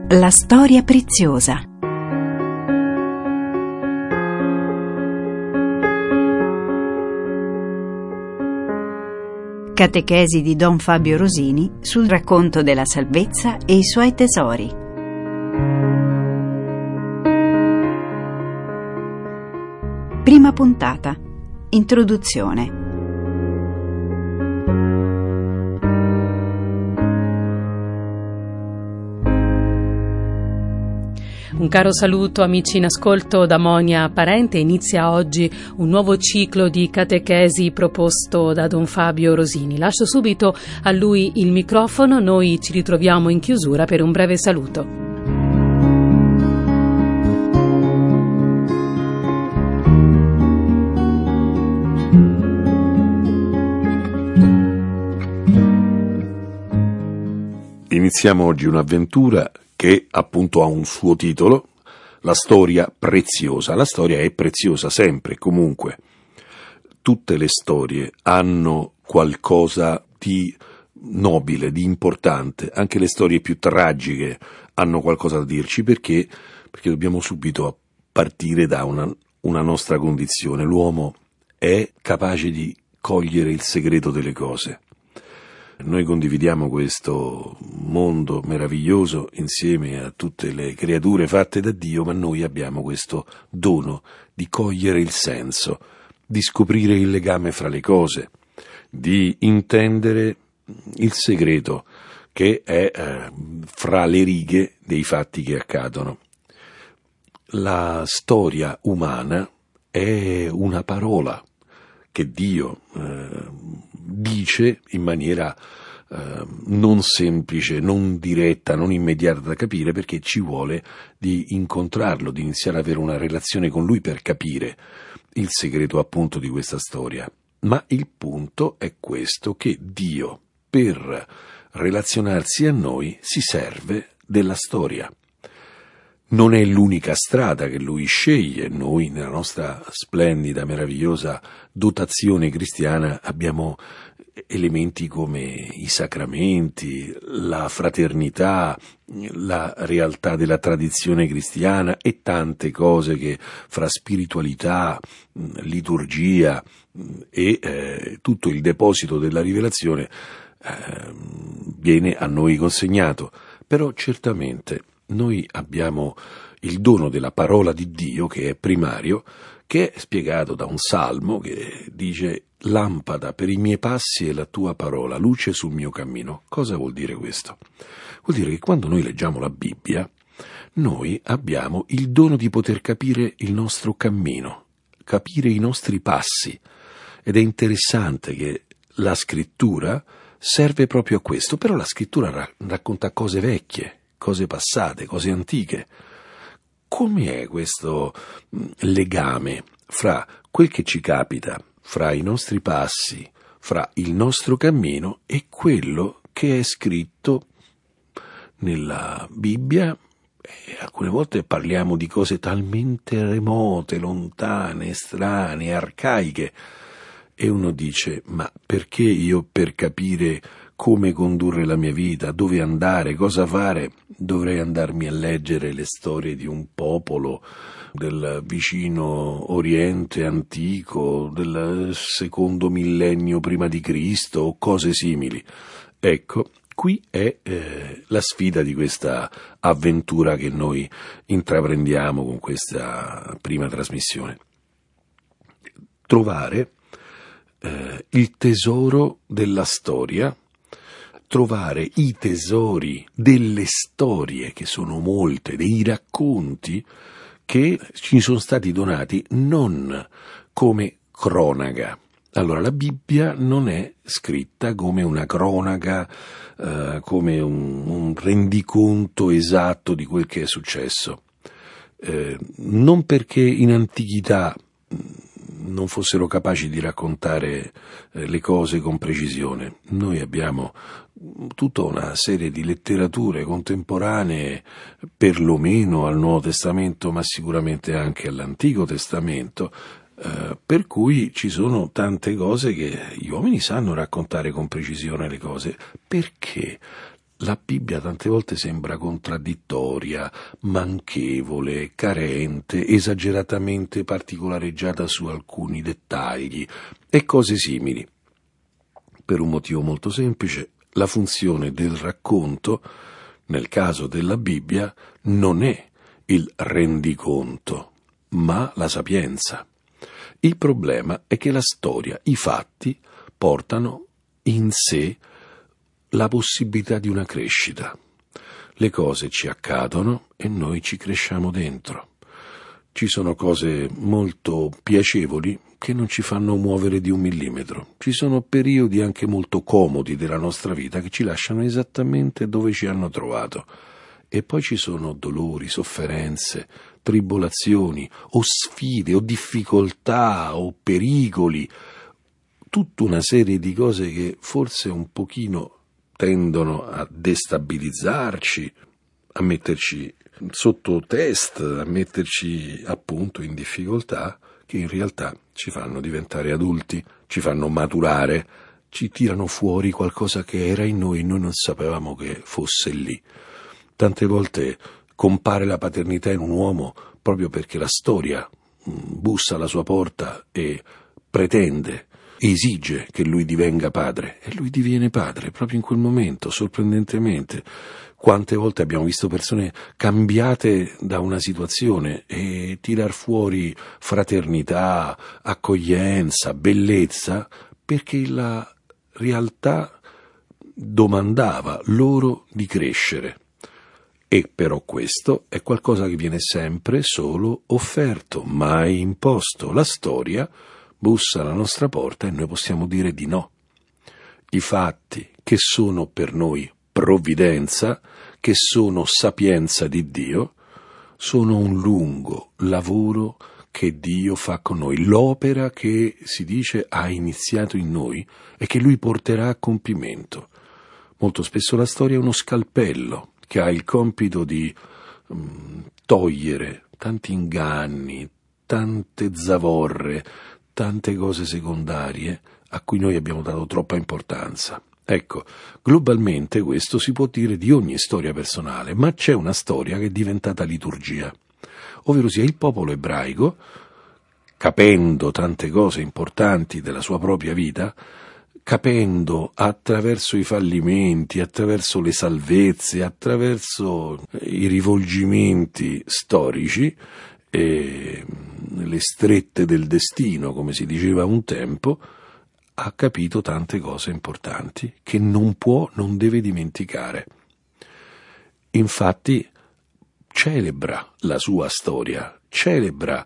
La storia preziosa. Catechesi di Don Fabio Rosini sul racconto della salvezza e i suoi tesori. Prima puntata. Introduzione. Un caro saluto amici in ascolto da Monia Parente. Inizia oggi un nuovo ciclo di catechesi proposto da Don Fabio Rosini. Lascio subito a lui il microfono, noi ci ritroviamo in chiusura per un breve saluto. Iniziamo oggi un'avventura che appunto ha un suo titolo, la storia preziosa. La storia è preziosa sempre, comunque. Tutte le storie hanno qualcosa di nobile, di importante. Anche le storie più tragiche hanno qualcosa da dirci, perché dobbiamo subito partire da una nostra condizione. L'uomo è capace di cogliere il segreto delle cose. Noi condividiamo questo mondo meraviglioso insieme a tutte le creature fatte da Dio, ma noi abbiamo questo dono di cogliere il senso, di scoprire il legame fra le cose, di intendere il segreto che è fra le righe dei fatti che accadono. La storia umana è una parola che Dio dice in maniera non semplice, non diretta, non immediata da capire, perché ci vuole di incontrarlo, di iniziare ad avere una relazione con Lui per capire il segreto appunto di questa storia. Ma il punto è questo, che Dio, per relazionarsi a noi, si serve della storia. Non è l'unica strada che Lui sceglie. Noi, nella nostra splendida, meravigliosa dotazione cristiana, abbiamo elementi come i sacramenti, la fraternità, la realtà della tradizione cristiana e tante cose che fra spiritualità, liturgia e tutto il deposito della rivelazione viene a noi consegnato. Però certamente noi abbiamo il dono della parola di Dio, che è primario, che è spiegato da un salmo che dice: lampada per i miei passi è la tua parola, luce sul mio cammino. Cosa vuol dire questo? Vuol dire che quando noi leggiamo la Bibbia, noi abbiamo il dono di poter capire il nostro cammino, capire i nostri passi. Ed è interessante che la scrittura serve proprio a questo, però la scrittura racconta cose vecchie, cose passate, cose antiche. Come è questo legame fra quel che ci capita, fra i nostri passi, fra il nostro cammino e quello che è scritto nella Bibbia? E alcune volte parliamo di cose talmente remote, lontane, strane, arcaiche, e uno dice: ma perché io, per capire come condurre la mia vita, dove andare, cosa fare, dovrei andarmi a leggere le storie di un popolo del vicino Oriente antico, del secondo millennio prima di Cristo o cose simili? Ecco, qui è la sfida di questa avventura che noi intraprendiamo con questa prima trasmissione. Trovare il tesoro della storia, trovare i tesori delle storie, che sono molte, dei racconti che ci sono stati donati non come cronaca. Allora, la Bibbia non è scritta come una cronaca, come un rendiconto esatto di quel che è successo. Non perché in antichità non fossero capaci di raccontare le cose con precisione. Noi abbiamo tutta una serie di letterature contemporanee, perlomeno al Nuovo Testamento, ma sicuramente anche all'Antico Testamento, per cui ci sono tante cose che gli uomini sanno raccontare con precisione le cose, perché la Bibbia tante volte sembra contraddittoria, manchevole, carente, esageratamente particolareggiata su alcuni dettagli e cose simili. Per un motivo molto semplice: la funzione del racconto, nel caso della Bibbia, non è il rendiconto, ma la sapienza. Il problema è che la storia, i fatti, portano in sé la possibilità di una crescita. Le cose ci accadono e noi ci cresciamo dentro. Ci sono cose molto piacevoli che non ci fanno muovere di 1 millimetro. Ci sono periodi anche molto comodi della nostra vita che ci lasciano esattamente dove ci hanno trovato. E poi ci sono dolori, sofferenze, tribolazioni, o sfide, o difficoltà, o pericoli, tutta una serie di cose che forse un pochino tendono a destabilizzarci, a metterci sotto test, a metterci appunto in difficoltà, che in realtà ci fanno diventare adulti, ci fanno maturare, ci tirano fuori qualcosa che era in noi e noi non sapevamo che fosse lì. Tante volte compare la paternità in un uomo proprio perché la storia bussa alla sua porta e pretende, esige che lui divenga padre, e lui diviene padre proprio in quel momento, sorprendentemente. Quante volte abbiamo visto persone cambiate da una situazione e tirar fuori fraternità, accoglienza, bellezza, perché la realtà domandava loro di crescere. E però questo è qualcosa che viene sempre solo offerto, mai imposto. La storia bussa alla nostra porta e noi possiamo dire di no. I fatti, che sono per noi provvidenza, che sono sapienza di Dio, sono un lungo lavoro che Dio fa con noi, l'opera che si dice ha iniziato in noi e che Lui porterà a compimento. Molto spesso la storia è uno scalpello che ha il compito di togliere tanti inganni, tante zavorre, tante cose secondarie a cui noi abbiamo dato troppa importanza. Ecco, globalmente questo si può dire di ogni storia personale, ma c'è una storia che è diventata liturgia, ovvero sia il popolo ebraico, capendo tante cose importanti della sua propria vita, capendo attraverso i fallimenti, attraverso le salvezze, attraverso i rivolgimenti storici, e le strette del destino, come si diceva un tempo, ha capito tante cose importanti che non può, non deve dimenticare. Infatti celebra la sua storia, celebra,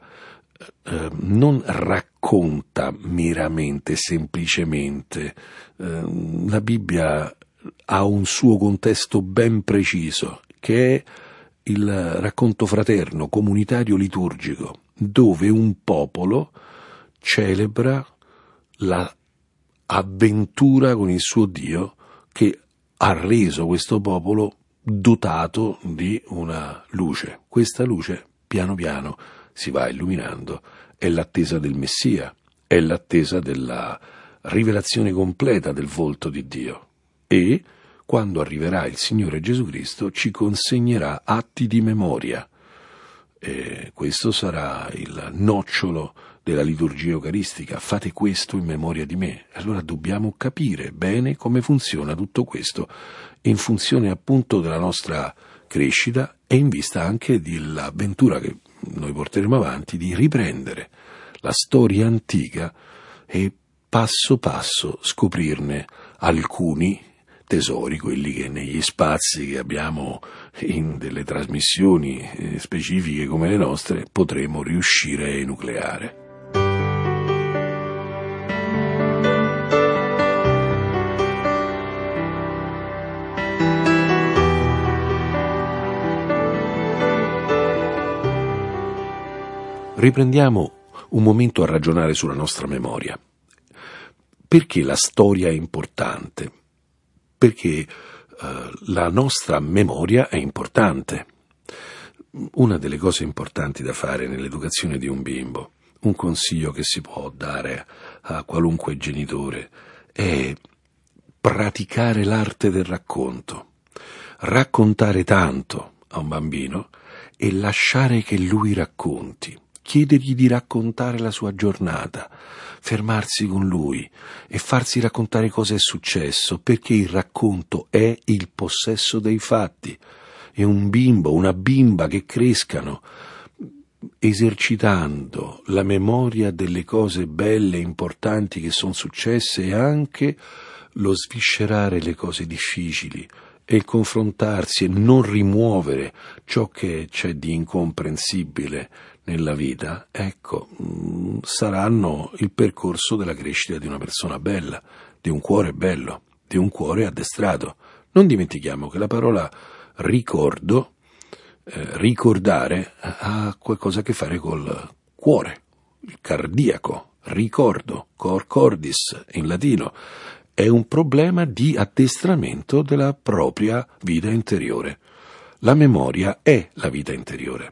non racconta meramente, semplicemente. La Bibbia ha un suo contesto ben preciso, che è il racconto fraterno, comunitario, liturgico, dove un popolo celebra la avventura con il suo Dio che ha reso questo popolo dotato di una luce. Questa luce piano piano si va illuminando, è l'attesa del Messia, è l'attesa della rivelazione completa del volto di Dio, e quando arriverà il Signore Gesù Cristo ci consegnerà atti di memoria. E questo sarà il nocciolo della liturgia eucaristica: fate questo in memoria di me. Allora dobbiamo capire bene come funziona tutto questo, in funzione appunto della nostra crescita e in vista anche dell'avventura che noi porteremo avanti di riprendere la storia antica e passo passo scoprirne alcuni tesori, quelli che negli spazi che abbiamo in delle trasmissioni specifiche come le nostre potremo riuscire a enucleare. Riprendiamo un momento a ragionare sulla nostra memoria. Perché la storia è importante? Perché la nostra memoria è importante. Una delle cose importanti da fare nell'educazione di un bimbo, un consiglio che si può dare a qualunque genitore, è praticare l'arte del racconto. raccontare tanto a un bambino e lasciare che lui racconti, chiedergli di raccontare la sua giornata, fermarsi con lui e farsi raccontare cosa è successo, perché il racconto è il possesso dei fatti. E un bimbo, una bimba che crescano esercitando la memoria delle cose belle e importanti che sono successe e anche lo sviscerare le cose difficili e il confrontarsi e non rimuovere ciò che c'è di incomprensibile nella vita, ecco, saranno il percorso della crescita di una persona bella, di un cuore bello, di un cuore addestrato. Non dimentichiamo che la parola ricordo, ricordare, ha qualcosa a che fare col cuore, il cardiaco, ricordo, cor cordis in latino. È un problema di addestramento della propria vita interiore. La memoria è la vita interiore.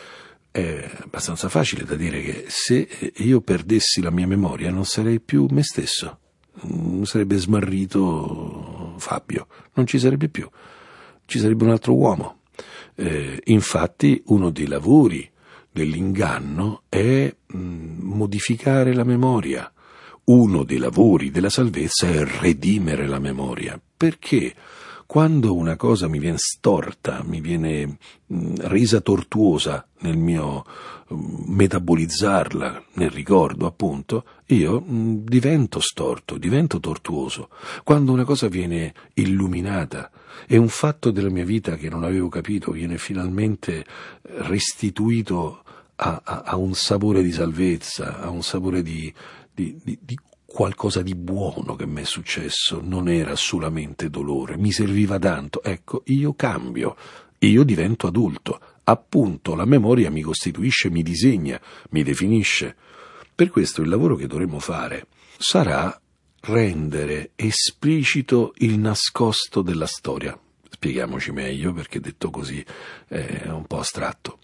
È abbastanza facile da dire che se io perdessi la mia memoria non sarei più me stesso, sarebbe smarrito Fabio, non ci sarebbe più, ci sarebbe un altro uomo. Infatti uno dei lavori dell'inganno è modificare la memoria. Uno dei lavori della salvezza è redimere la memoria, perché quando una cosa mi viene storta, mi viene resa tortuosa nel mio metabolizzarla nel ricordo, appunto, io divento storto, divento tortuoso. Quando una cosa viene illuminata e un fatto della mia vita che non avevo capito viene finalmente restituito a un sapore di salvezza, a un sapore di qualcosa di buono che mi è successo, non era solamente dolore, mi serviva tanto, ecco, io cambio, io divento adulto, appunto la memoria mi costituisce, mi disegna, mi definisce. Per questo il lavoro che dovremo fare sarà rendere esplicito il nascosto della storia. Spieghiamoci meglio, perché detto così è un po' astratto.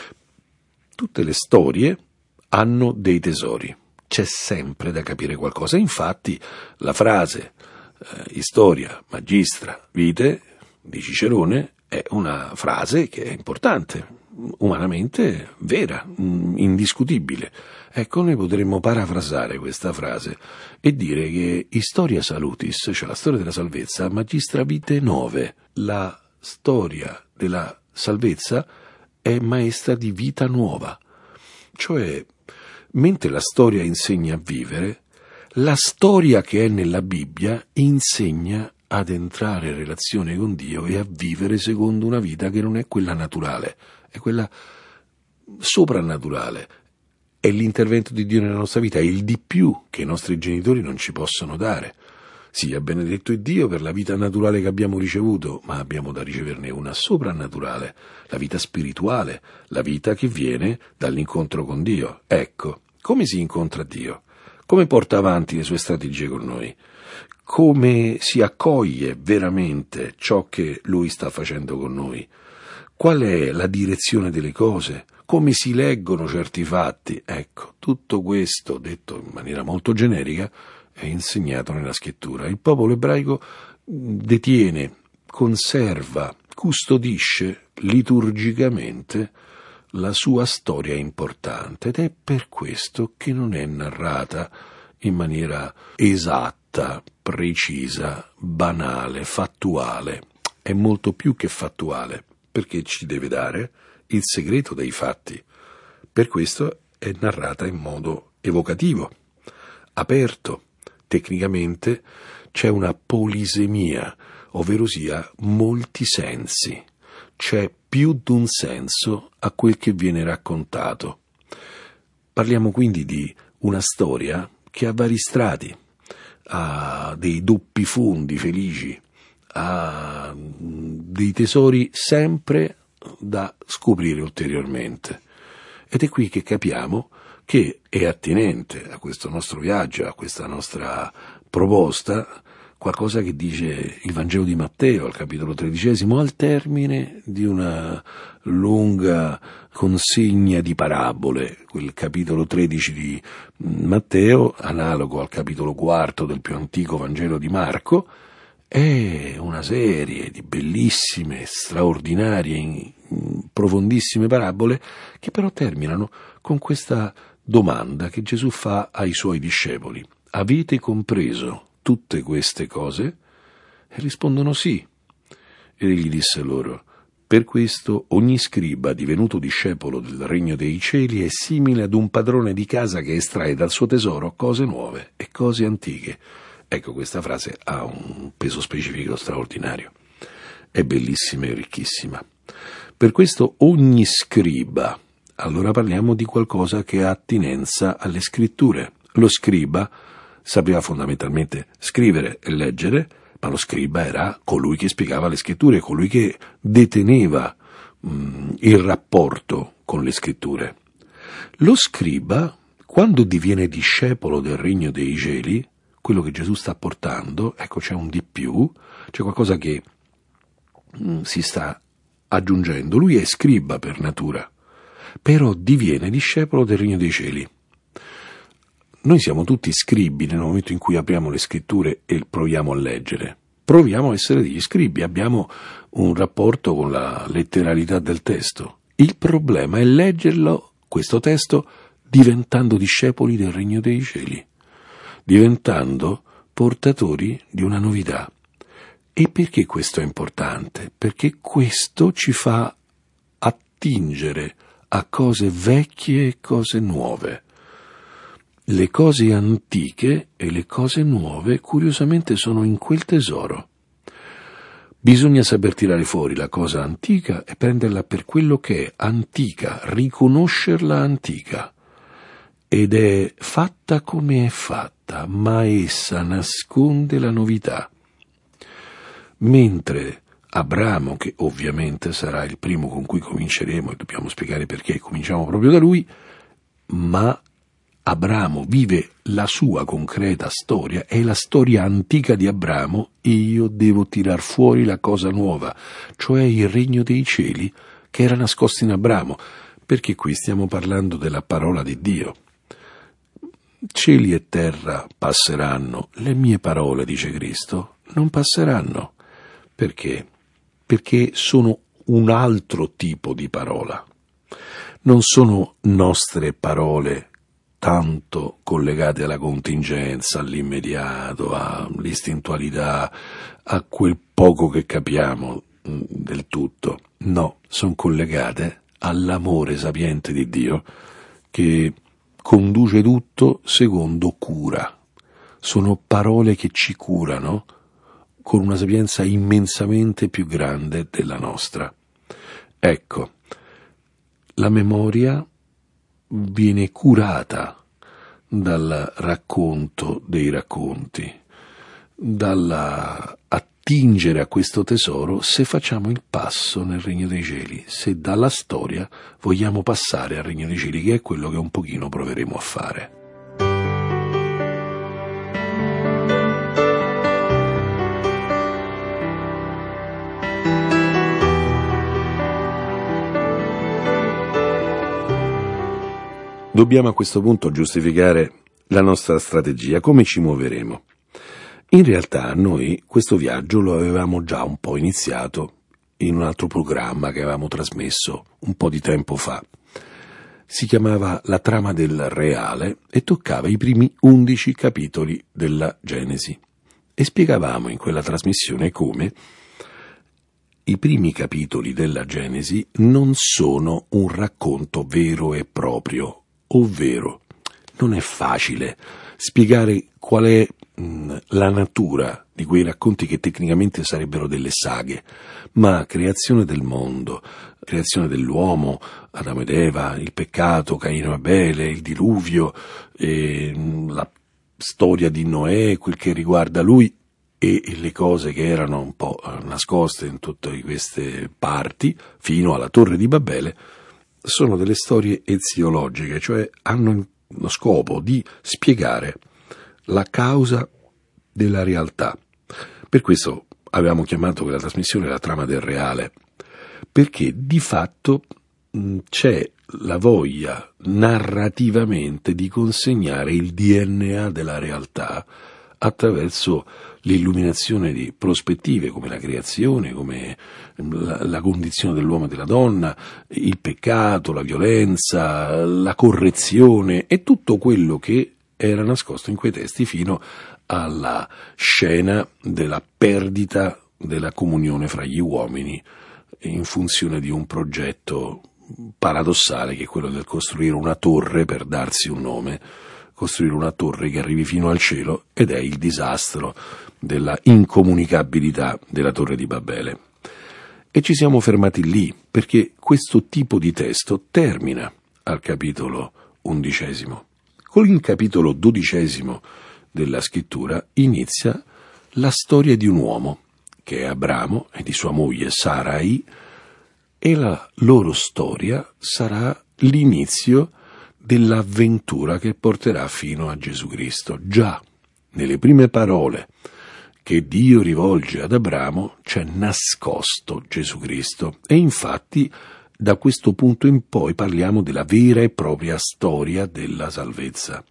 Tutte le storie hanno dei tesori. C'è sempre da capire qualcosa. Infatti la frase Historia Magistra Vitae di Cicerone è una frase che è importante, umanamente vera, indiscutibile. Ecco, noi potremmo parafrasare questa frase e dire che Historia Salutis, cioè la storia della salvezza, Magistra Vitae 9, la storia della salvezza è maestra di vita nuova, cioè mentre la storia insegna a vivere, la storia che è nella Bibbia insegna ad entrare in relazione con Dio e a vivere secondo una vita che non è quella naturale, è quella soprannaturale. È l'intervento di Dio nella nostra vita, è il di più che i nostri genitori non ci possono dare. Sia benedetto il Dio per la vita naturale che abbiamo ricevuto, ma abbiamo da riceverne una soprannaturale, la vita spirituale, la vita che viene dall'incontro con Dio. Ecco, come si incontra Dio? Come porta avanti le sue strategie con noi? Come si accoglie veramente ciò che Lui sta facendo con noi? Qual è la direzione delle cose? Come si leggono certi fatti? Ecco, tutto questo, detto in maniera molto generica, è insegnato nella scrittura. Il popolo ebraico detiene, conserva, custodisce liturgicamente la sua storia importante ed è per questo che non è narrata in maniera esatta, precisa, banale, fattuale. È molto più che fattuale, perché ci deve dare il segreto dei fatti. Per questo è narrata in modo evocativo, aperto. Tecnicamente c'è una polisemia, ovvero sia molti sensi. C'è più di un senso a quel che viene raccontato. Parliamo quindi di una storia che ha vari strati, ha dei doppi fondi felici, ha dei tesori sempre da scoprire ulteriormente. Ed è qui che capiamo che è attinente a questo nostro viaggio, a questa nostra proposta, qualcosa che dice il Vangelo di Matteo al capitolo 13, al termine di una lunga consegna di parabole. Quel capitolo 13 di Matteo, analogo al capitolo 4 del più antico Vangelo di Marco, È una serie di bellissime, straordinarie, profondissime parabole che però terminano con questa domanda che Gesù fa ai suoi discepoli: avete compreso tutte queste cose? E rispondono sì. Ed egli disse loro: per questo ogni scriba divenuto discepolo del regno dei cieli è simile ad un padrone di casa che estrae dal suo tesoro cose nuove e cose antiche. Ecco, questa frase ha un peso specifico straordinario. È bellissima e ricchissima. Per questo ogni scriba, allora parliamo di qualcosa che ha attinenza alle scritture. Lo scriba sapeva fondamentalmente scrivere e leggere, ma lo scriba era colui che spiegava le scritture, colui che deteneva il rapporto con le scritture. Lo scriba, quando diviene discepolo del regno dei cieli, quello che Gesù sta portando, ecco, c'è un di più, c'è qualcosa che si sta aggiungendo. Lui è scriba per natura, però diviene discepolo del regno dei cieli. Noi siamo tutti scribi nel momento in cui apriamo le scritture e proviamo a leggere. Proviamo a essere degli scribi, abbiamo un rapporto con la letteralità del testo. Il problema è leggerlo, questo testo, diventando discepoli del regno dei cieli, diventando portatori di una novità. E perché questo è importante? Perché questo ci fa attingere a cose vecchie e cose nuove. Le cose antiche e le cose nuove, curiosamente, sono in quel tesoro. Bisogna saper tirare fuori la cosa antica e prenderla per quello che è antica, riconoscerla antica. Ed è fatta come è fatta, ma essa nasconde la novità. Mentre Abramo, che ovviamente sarà il primo con cui cominceremo, e dobbiamo spiegare perché cominciamo proprio da lui, ma Abramo vive la sua concreta storia, è la storia antica di Abramo, e io devo tirar fuori la cosa nuova, cioè il regno dei cieli che era nascosto in Abramo, perché qui stiamo parlando della parola di Dio. Cieli e terra passeranno, le mie parole, dice Cristo, non passeranno. Perché? Perché sono un altro tipo di parola. Non sono nostre parole tanto collegate alla contingenza, all'immediato, all'istintualità, a quel poco che capiamo del tutto. No, sono collegate all'amore sapiente di Dio che conduce tutto secondo cura. Sono parole che ci curano con una sapienza immensamente più grande della nostra. Ecco, la memoria viene curata dal racconto dei racconti, dall'attingere a questo tesoro se facciamo il passo nel regno dei cieli, se dalla storia vogliamo passare al regno dei cieli, che è quello che un pochino proveremo a fare. Dobbiamo a questo punto giustificare la nostra strategia, come ci muoveremo. In realtà noi questo viaggio lo avevamo già un po' iniziato in un altro programma che avevamo trasmesso un po' di tempo fa. Si chiamava La trama del reale e toccava i primi 11 capitoli della Genesi. E spiegavamo in quella trasmissione come i primi capitoli della Genesi non sono un racconto vero e proprio, ovvero non è facile spiegare qual è la natura di quei racconti che tecnicamente sarebbero delle saghe, ma creazione del mondo, creazione dell'uomo, Adamo ed Eva, il peccato, Caino e Abele, il diluvio, la storia di Noè, quel che riguarda lui e le cose che erano un po' nascoste in tutte queste parti, fino alla Torre di Babele, sono delle storie eziologiche, cioè hanno lo scopo di spiegare la causa della realtà. Per questo avevamo chiamato quella trasmissione La trama del reale, perché di fatto c'è la voglia narrativamente di consegnare il DNA della realtà attraverso l'illuminazione di prospettive come la creazione, come la condizione dell'uomo e della donna, il peccato, la violenza, la correzione e tutto quello che era nascosto in quei testi fino alla scena della perdita della comunione fra gli uomini in funzione di un progetto paradossale che è quello del costruire una torre per darsi un nome, costruire una torre che arrivi fino al cielo, ed è il disastro della incomunicabilità della Torre di Babele. E ci siamo fermati lì, perché questo tipo di testo termina al capitolo 11. Con il capitolo 12 della scrittura inizia la storia di un uomo, che è Abramo, e di sua moglie Sarai, e la loro storia sarà l'inizio dell'avventura che porterà fino a Gesù Cristo. Già nelle prime parole che Dio rivolge ad Abramo c'è nascosto Gesù Cristo, e infatti da questo punto in poi parliamo della vera e propria storia della salvezza.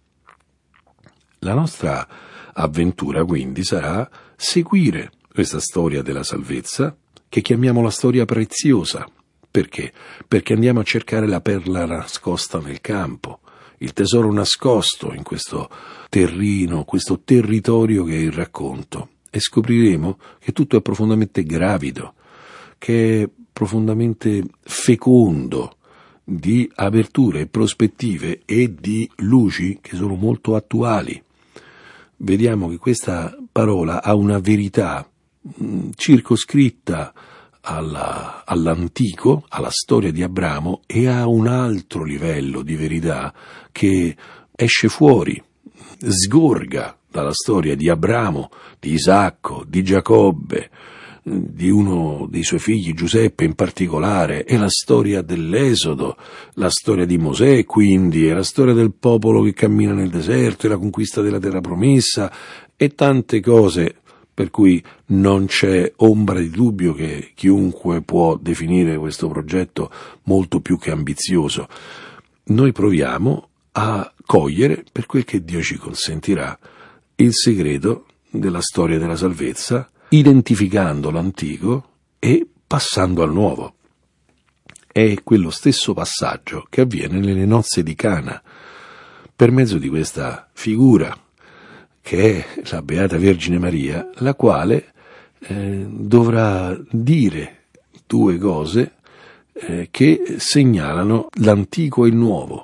La nostra avventura quindi sarà seguire questa storia della salvezza, che chiamiamo la storia preziosa. Perché? Perché andiamo a cercare la perla nascosta nel campo, il tesoro nascosto in questo terrino, questo territorio che è il racconto, e scopriremo che tutto è profondamente gravido, che è profondamente fecondo di aperture, prospettive e di luci che sono molto attuali. Vediamo che questa parola ha una verità circoscritta all'antico, alla storia di Abramo, e ha un altro livello di verità che esce fuori, sgorga dalla storia di Abramo, di Isacco, di Giacobbe, di uno dei suoi figli, Giuseppe in particolare. È la storia dell'Esodo, la storia di Mosè quindi, è la storia del popolo che cammina nel deserto, e la conquista della terra promessa, e tante cose per cui non c'è ombra di dubbio che chiunque può definire questo progetto molto più che ambizioso. Noi proviamo a cogliere, per quel che Dio ci consentirà, il segreto della storia della salvezza, identificando l'antico e passando al nuovo. È quello stesso passaggio che avviene nelle nozze di Cana, per mezzo di questa figura che è la Beata Vergine Maria, la quale dovrà dire due cose che segnalano l'antico e il nuovo.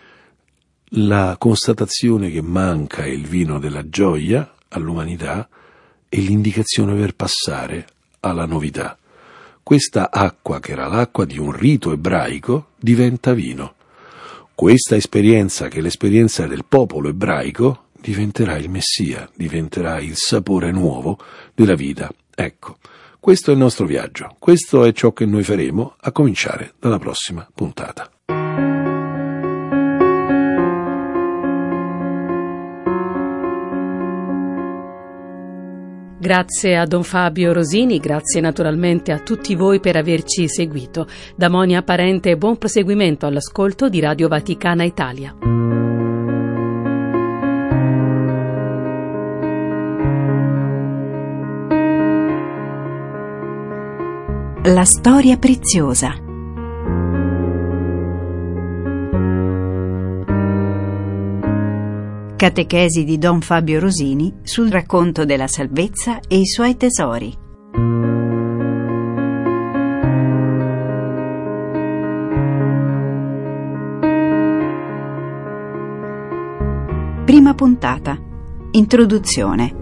La constatazione che manca il vino della gioia all'umanità e l'indicazione per passare alla novità. Questa acqua, che era l'acqua di un rito ebraico, diventa vino. Questa esperienza, che è l'esperienza del popolo ebraico, diventerà il Messia, diventerà il sapore nuovo della vita. Ecco, questo è il nostro viaggio, questo è ciò che noi faremo a cominciare dalla prossima puntata. Grazie a Don Fabio Rosini, grazie naturalmente a tutti voi per averci seguito. Da Monia Parente, buon proseguimento all'ascolto di Radio Vaticana Italia. La storia preziosa. Catechesi di Don Fabio Rosini sul racconto della salvezza e i suoi tesori. Prima puntata. Introduzione.